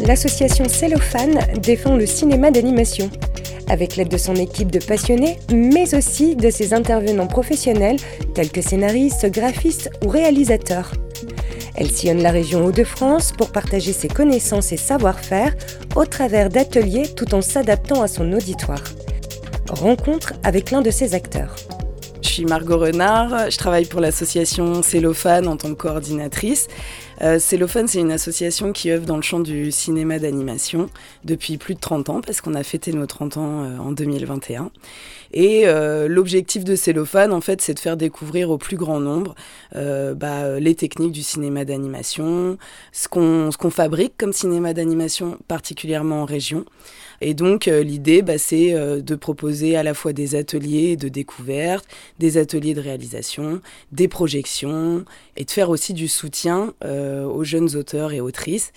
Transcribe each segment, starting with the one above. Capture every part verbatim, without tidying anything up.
l'association Cellophane défend le cinéma d'animation. Avec l'aide de son équipe de passionnés, mais aussi de ses intervenants professionnels, tels que scénaristes, graphistes ou réalisateurs. Elle sillonne la région Hauts-de-France pour partager ses connaissances et savoir-faire au travers d'ateliers tout en s'adaptant à son auditoire. Rencontre avec l'un de ses acteurs. Je suis Margot Renard, je travaille pour l'association Cellophane en tant que coordinatrice. Euh, Cellophane, c'est une association qui œuvre dans le champ du cinéma d'animation depuis plus de trente ans, parce qu'on a fêté nos trente ans euh, en deux mille vingt et un. Et euh, l'objectif de Cellophane, en fait, c'est de faire découvrir au plus grand nombre euh, bah, les techniques du cinéma d'animation, ce qu'on, ce qu'on fabrique comme cinéma d'animation, particulièrement en région. Et donc, euh, l'idée, bah, c'est euh, de proposer à la fois des ateliers de découverte, des ateliers de réalisation, des projections, et de faire aussi du soutien euh, aux jeunes auteurs et autrices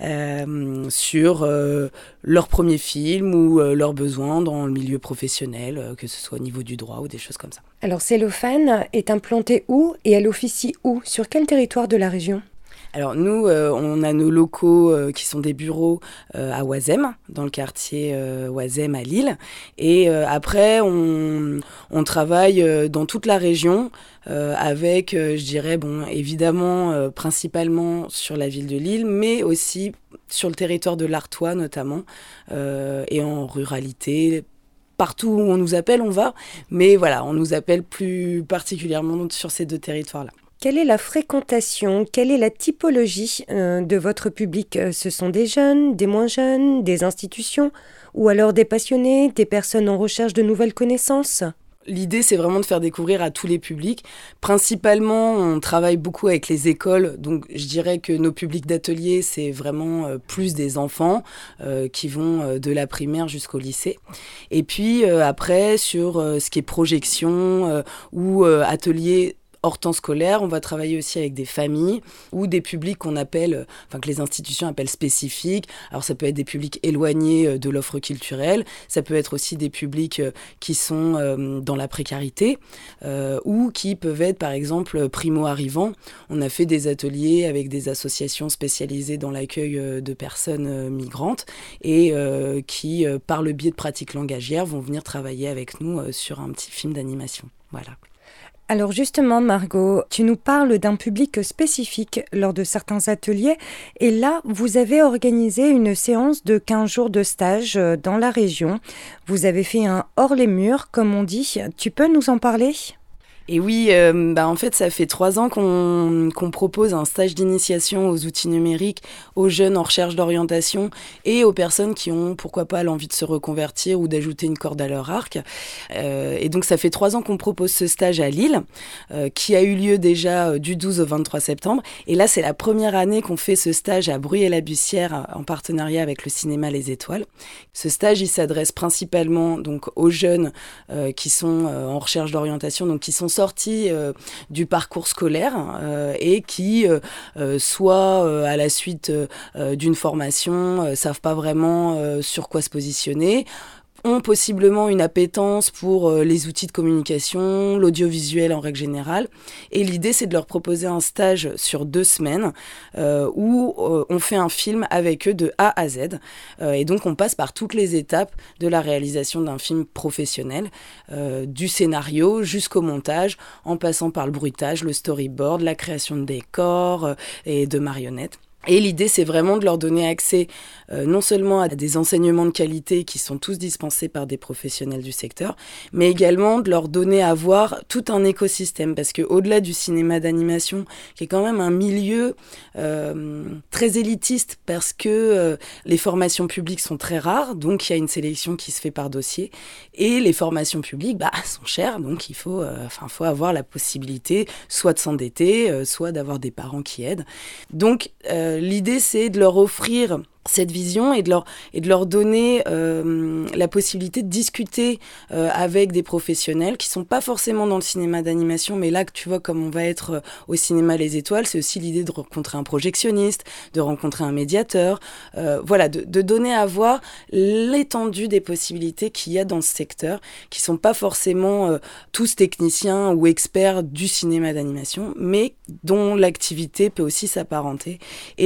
euh, sur euh, leur premier film ou euh, leurs besoins dans le milieu professionnel, euh, que ce soit au niveau du droit ou des choses comme ça. Alors, Cellophane est implantée où et elle officie où? Sur quel territoire de la région? Alors nous, euh, on a nos locaux euh, qui sont des bureaux euh, à Oisem, dans le quartier euh, Oisem à Lille. Et euh, après, on, on travaille euh, dans toute la région euh, avec, euh, je dirais, bon, évidemment, euh, principalement sur la ville de Lille, mais aussi sur le territoire de l'Artois notamment, euh, et en ruralité. Partout où on nous appelle, on va. Mais voilà, on nous appelle plus particulièrement sur ces deux territoires-là. Quelle est la fréquentation? Quelle est la typologie euh, de votre public? Ce sont des jeunes, des moins jeunes, des institutions ou alors des passionnés, des personnes en recherche de nouvelles connaissances? L'idée, c'est vraiment de faire découvrir à tous les publics. Principalement, on travaille beaucoup avec les écoles. Donc, je dirais que nos publics d'atelier, c'est vraiment euh, plus des enfants euh, qui vont euh, de la primaire jusqu'au lycée. Et puis, euh, après, sur euh, ce qui est projection euh, ou euh, atelier hors temps scolaire, on va travailler aussi avec des familles ou des publics qu'on appelle, enfin que les institutions appellent spécifiques. Alors ça peut être des publics éloignés de l'offre culturelle, ça peut être aussi des publics qui sont euh, dans la précarité euh, ou qui peuvent être par exemple primo-arrivants. On a fait des ateliers avec des associations spécialisées dans l'accueil de personnes migrantes et euh, qui, euh, par le biais de pratiques langagières, vont venir travailler avec nous euh, sur un petit film d'animation. Voilà. Alors justement, Margot, tu nous parles d'un public spécifique lors de certains ateliers. Et là, vous avez organisé une séance de quinze jours de stage dans la région. Vous avez fait un hors les murs, comme on dit. Tu peux nous en parler ? Et oui, euh, bah en fait, ça fait trois ans qu'on, qu'on propose un stage d'initiation aux outils numériques aux jeunes en recherche d'orientation et aux personnes qui ont, pourquoi pas, l'envie de se reconvertir ou d'ajouter une corde à leur arc. Euh, et donc, ça fait trois ans qu'on propose ce stage à Lille, euh, qui a eu lieu déjà du douze au vingt-trois septembre. Et là, c'est la première année qu'on fait ce stage à Bruyères-la-Bussière en partenariat avec le cinéma Les Étoiles. Ce stage, il s'adresse principalement donc aux jeunes euh, qui sont euh, en recherche d'orientation, donc qui sont sortis euh, du parcours scolaire euh, et qui, euh, euh, soit euh, à la suite euh, d'une formation, euh, savent pas vraiment euh, sur quoi se positionner, ont possiblement une appétence pour euh, les outils de communication, l'audiovisuel en règle générale. Et l'idée, c'est de leur proposer un stage sur deux semaines euh, où euh, on fait un film avec eux de A à Z. Euh, et donc, on passe par toutes les étapes de la réalisation d'un film professionnel, euh, du scénario jusqu'au montage, en passant par le bruitage, le storyboard, la création de décors euh, et de marionnettes. Et l'idée, c'est vraiment de leur donner accès euh, non seulement à des enseignements de qualité qui sont tous dispensés par des professionnels du secteur, mais également de leur donner à voir tout un écosystème. Parce qu'au-delà du cinéma d'animation, qui est quand même un milieu euh, très élitiste, parce que euh, les formations publiques sont très rares, donc il y a une sélection qui se fait par dossier, et les formations publiques bah, sont chères, donc il faut, euh, enfin, faut avoir la possibilité soit de s'endetter, euh, soit d'avoir des parents qui aident. Donc, euh, l'idée, c'est de leur offrir cette vision et de leur, et de leur donner euh, la possibilité de discuter euh, avec des professionnels qui sont pas forcément dans le cinéma d'animation, mais là, que tu vois, comme on va être euh, au cinéma Les Étoiles, c'est aussi l'idée de rencontrer un projectionniste, de rencontrer un médiateur, euh, voilà, de, de donner à voir l'étendue des possibilités qu'il y a dans ce secteur, qui sont pas forcément euh, tous techniciens ou experts du cinéma d'animation, mais dont l'activité peut aussi s'apparenter. Et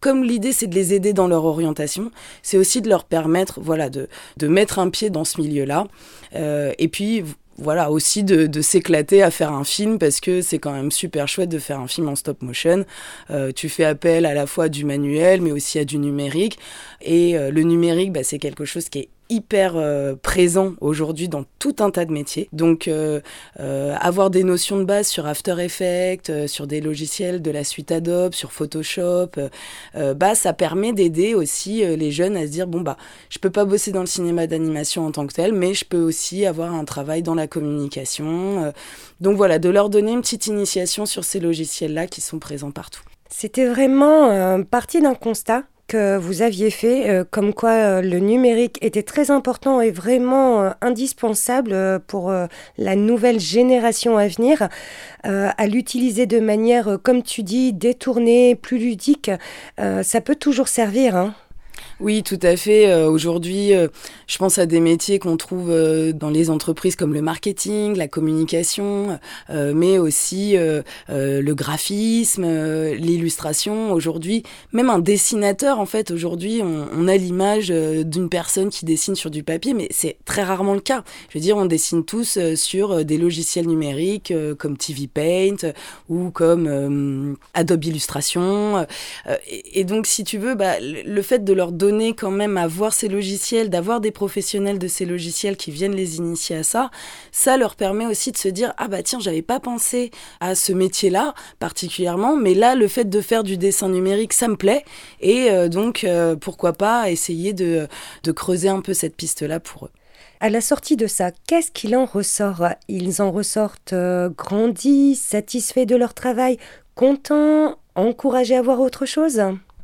comme l'idée c'est de les aider dans leur orientation, c'est aussi de leur permettre voilà, de, de mettre un pied dans ce milieu-là. Euh, et puis voilà, aussi de, de s'éclater à faire un film parce que c'est quand même super chouette de faire un film en stop motion. Euh, tu fais appel à la fois à du manuel mais aussi à du numérique. Et euh, le numérique, bah, c'est quelque chose qui est hyper euh, présent aujourd'hui dans tout un tas de métiers. Donc, euh, euh, avoir des notions de base sur After Effects, euh, sur des logiciels de la suite Adobe, sur Photoshop, euh, bah, ça permet d'aider aussi euh, les jeunes à se dire, bon, bah, je peux pas bosser dans le cinéma d'animation en tant que tel, mais je peux aussi avoir un travail dans la communication. Euh, donc voilà, de leur donner une petite initiation sur ces logiciels-là qui sont présents partout. C'était vraiment euh, partie d'un constat que vous aviez fait, euh, comme quoi euh, le numérique était très important et vraiment euh, indispensable euh, pour euh, la nouvelle génération à venir, euh, à l'utiliser de manière, euh, comme tu dis, détournée, plus ludique. Euh, ça peut toujours servir, hein. Oui, tout à fait. Euh, aujourd'hui, euh, je pense à des métiers qu'on trouve euh, dans les entreprises comme le marketing, la communication, euh, mais aussi euh, euh, le graphisme, euh, l'illustration. Aujourd'hui, même un dessinateur, en fait, aujourd'hui, on, on a l'image euh, d'une personne qui dessine sur du papier, mais c'est très rarement le cas. Je veux dire, on dessine tous euh, sur euh, des logiciels numériques euh, comme T V Paint euh, ou comme euh, Adobe Illustration. Euh, et, et donc, si tu veux, bah, le fait de leur donner donner quand même à voir ces logiciels, d'avoir des professionnels de ces logiciels qui viennent les initier à ça, ça leur permet aussi de se dire « Ah bah tiens, j'avais pas pensé à ce métier-là particulièrement, mais là, le fait de faire du dessin numérique, ça me plaît. » Et euh, donc, euh, pourquoi pas essayer de, de creuser un peu cette piste-là pour eux. À la sortie de ça, qu'est-ce qu'il en ressort ? Ils en ressortent euh, grandis, satisfaits de leur travail, contents, encouragés à voir autre chose ?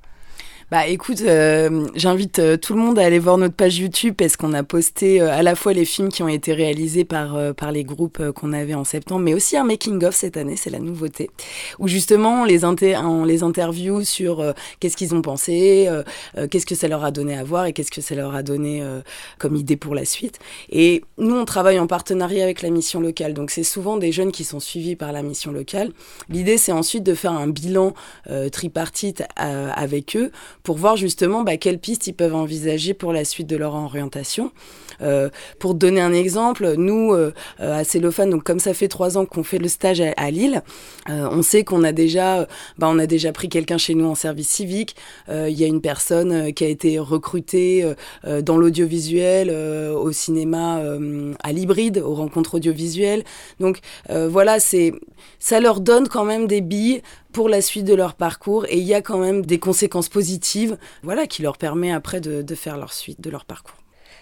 Bah écoute, euh, j'invite euh, tout le monde à aller voir notre page YouTube parce qu'on a posté euh, à la fois les films qui ont été réalisés par, euh, par les groupes euh, qu'on avait en septembre, mais aussi un making-of cette année, c'est la nouveauté, où justement on les, inter- on les interviewe sur euh, qu'est-ce qu'ils ont pensé, euh, euh, qu'est-ce que ça leur a donné à voir et qu'est-ce que ça leur a donné euh, comme idée pour la suite. Et nous, on travaille en partenariat avec la mission locale, donc c'est souvent des jeunes qui sont suivis par la mission locale. L'idée, c'est ensuite de faire un bilan euh, tripartite euh, avec eux pour voir justement bah, quelles pistes ils peuvent envisager pour la suite de leur orientation. Euh, pour te donner un exemple, nous, euh, à Cellophane, donc comme ça fait trois ans qu'on fait le stage à, à Lille, euh, on sait qu'on a déjà, bah, on a déjà pris quelqu'un chez nous en service civique. Il euh, y a une personne euh, qui a été recrutée euh, dans l'audiovisuel, euh, au cinéma, euh, à l'hybride, aux rencontres audiovisuelles. Donc euh, voilà, c'est, ça leur donne quand même des billes pour la suite de leur parcours et il y a quand même des conséquences positives, voilà, qui leur permet après de, de faire leur suite de leur parcours.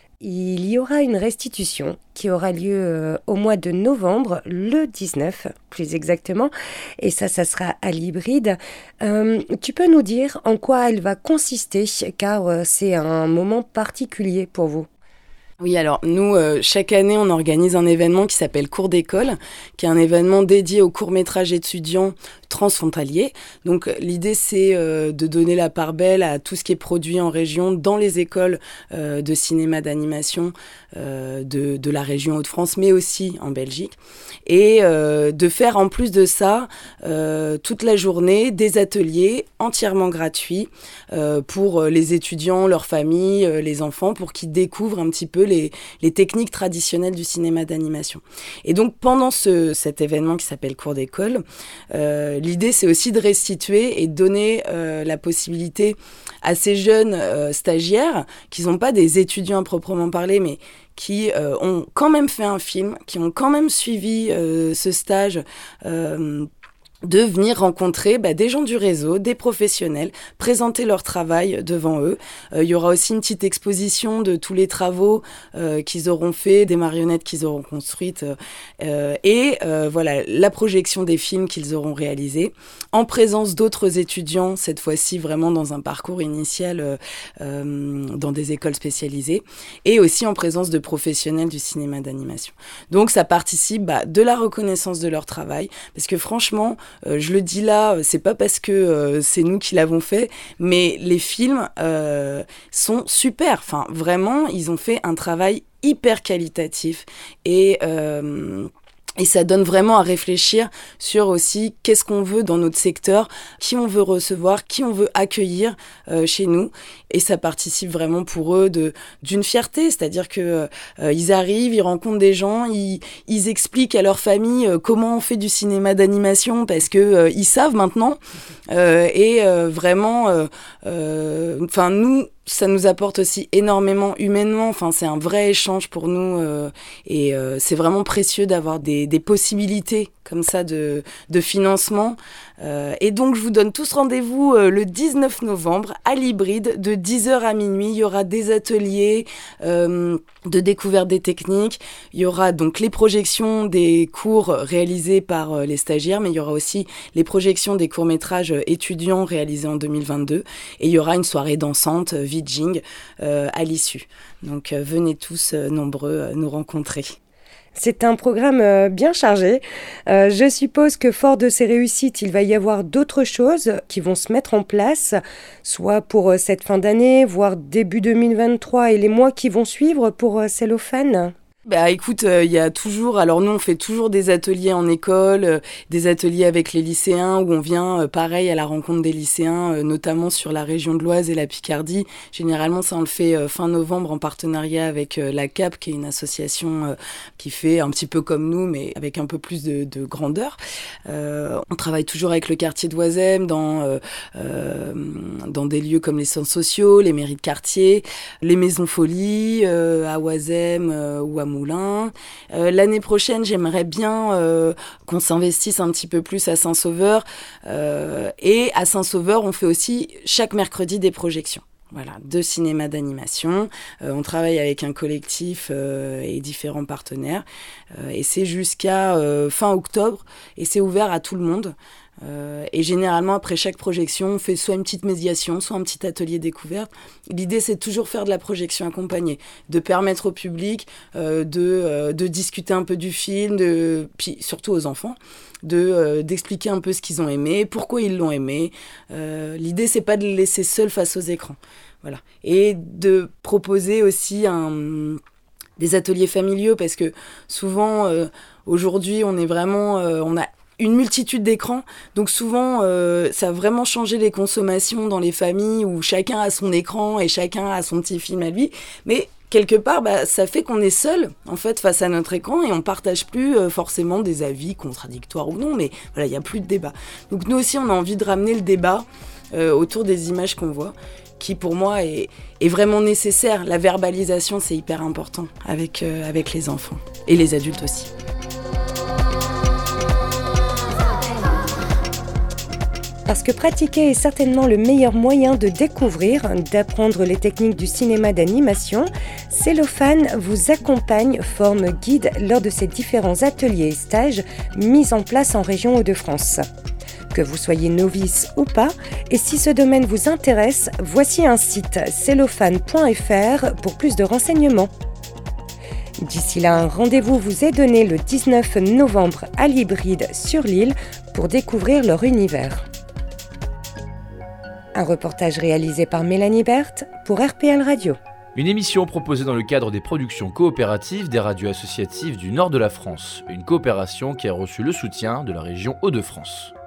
Il y aura une restitution qui aura lieu euh, au mois de novembre, le dix-neuf plus exactement, et ça, ça sera à l'hybride. Euh, tu peux nous dire en quoi elle va consister, car euh, c'est un moment particulier pour vous? Oui, alors nous, euh, chaque année, on organise un événement qui s'appelle Cours d'école, qui est un événement dédié aux courts-métrages étudiants transfrontaliers. Donc l'idée, c'est euh, de donner la part belle à tout ce qui est produit en région dans les écoles euh, de cinéma d'animation euh, de, de la région Hauts-de-France, mais aussi en Belgique. Et euh, de faire en plus de ça, euh, toute la journée, des ateliers entièrement gratuits euh, pour les étudiants, leurs familles, euh, les enfants, pour qu'ils découvrent un petit peu Les, les techniques traditionnelles du cinéma d'animation. Et donc, pendant ce, cet événement qui s'appelle Cours d'école, euh, l'idée, c'est aussi de restituer et de donner euh, la possibilité à ces jeunes euh, stagiaires, qui ne sont pas des étudiants à proprement parler, mais qui euh, ont quand même fait un film, qui ont quand même suivi euh, ce stage euh, de venir rencontrer bah, des gens du réseau, des professionnels, présenter leur travail devant eux. Euh, il y aura aussi une petite exposition de tous les travaux euh, qu'ils auront fait, des marionnettes qu'ils auront construites, euh, et euh, voilà, la projection des films qu'ils auront réalisés, en présence d'autres étudiants, cette fois-ci vraiment dans un parcours initial euh, euh, dans des écoles spécialisées, et aussi en présence de professionnels du cinéma d'animation. Donc ça participe bah, de la reconnaissance de leur travail, parce que franchement, Euh, je le dis là, c'est pas parce que euh, c'est nous qui l'avons fait, mais les films euh, sont super. Enfin, vraiment, ils ont fait un travail hyper qualitatif et euh, Et ça donne vraiment à réfléchir sur aussi qu'est-ce qu'on veut dans notre secteur, qui on veut recevoir, qui on veut accueillir euh, chez nous. Et ça participe vraiment pour eux de, d'une fierté, c'est-à-dire que euh, ils arrivent, ils rencontrent des gens, ils, ils expliquent à leur famille euh, comment on fait du cinéma d'animation parce que euh, ils savent maintenant. Euh, et euh, vraiment, euh, euh, enfin nous. Ça nous apporte aussi énormément humainement. Enfin, c'est un vrai échange pour nous euh, et euh, c'est vraiment précieux d'avoir des, des possibilités comme ça de, de financement. Euh, et donc, je vous donne tous rendez-vous euh, le dix-neuf novembre à l'Hybride de dix heures à minuit. Il y aura des ateliers euh, de découverte des techniques. Il y aura donc les projections des cours réalisés par euh, les stagiaires, mais il y aura aussi les projections des courts-métrages étudiants réalisés en deux mille vingt-deux. Et il y aura une soirée dansante, euh, Vidjing, euh, à l'issue. Donc, euh, venez tous euh, nombreux euh, nous rencontrer. C'est un programme euh, bien chargé. Euh, je suppose que fort de ces réussites, il va y avoir d'autres choses qui vont se mettre en place, soit pour euh, cette fin d'année, voire début deux mille vingt-trois et les mois qui vont suivre pour euh, Cellophane. Bah écoute, il euh, y a toujours, alors nous on fait toujours des ateliers en école, euh, des ateliers avec les lycéens où on vient euh, pareil à la rencontre des lycéens, euh, notamment sur la région de l'Oise et la Picardie. Généralement ça on le fait euh, fin novembre en partenariat avec euh, la C A P qui est une association euh, qui fait un petit peu comme nous mais avec un peu plus de, de grandeur. Euh, on travaille toujours avec le quartier d'Oisem dans, euh, euh, dans des lieux comme les centres sociaux, les mairies de quartier, les maisons folies euh, à Oisem euh, ou à Moulins. Euh, l'année prochaine, j'aimerais bien euh, qu'on s'investisse un petit peu plus à Saint-Sauveur. Euh, et à Saint-Sauveur, on fait aussi chaque mercredi des projections. Voilà, de cinéma d'animation. Euh, on travaille avec un collectif euh, et différents partenaires. Euh, et c'est jusqu'à euh, fin octobre. Et c'est ouvert à tout le monde. Euh, et généralement, après chaque projection, on fait soit une petite médiation, soit un petit atelier découverte. L'idée, c'est de toujours faire de la projection accompagnée, de permettre au public euh, de, euh, de discuter un peu du film, de, puis surtout aux enfants, de, euh, d'expliquer un peu ce qu'ils ont aimé, pourquoi ils l'ont aimé. Euh, l'idée, c'est pas de les laisser seuls face aux écrans. Voilà. Et de proposer aussi un... des ateliers familiaux, parce que souvent, euh, aujourd'hui, on est vraiment... Euh, on a une multitude d'écrans, donc souvent euh, ça a vraiment changé les consommations dans les familles où chacun a son écran et chacun a son petit film à lui, mais quelque part bah, ça fait qu'on est seul en fait face à notre écran et on partage plus euh, forcément des avis contradictoires ou non, mais voilà, il n'y a plus de débat. Donc nous aussi on a envie de ramener le débat euh, autour des images qu'on voit, qui pour moi est, est vraiment nécessaire. La verbalisation c'est hyper important avec, euh, avec les enfants et les adultes aussi. Parce que pratiquer est certainement le meilleur moyen de découvrir, d'apprendre les techniques du cinéma d'animation, Cellophane vous accompagne, forme, guide lors de ces différents ateliers et stages mis en place en région Hauts-de-France. Que vous soyez novice ou pas, et si ce domaine vous intéresse, voici un site cellophane point f r pour plus de renseignements. D'ici là, un rendez-vous vous est donné le dix-neuf novembre à l'Hybride sur l'île pour découvrir leur univers. Un reportage réalisé par Mélanie Berthe pour R P L Radio. Une émission proposée dans le cadre des productions coopératives des radios associatives du nord de la France. Une coopération qui a reçu le soutien de la région Hauts-de-France.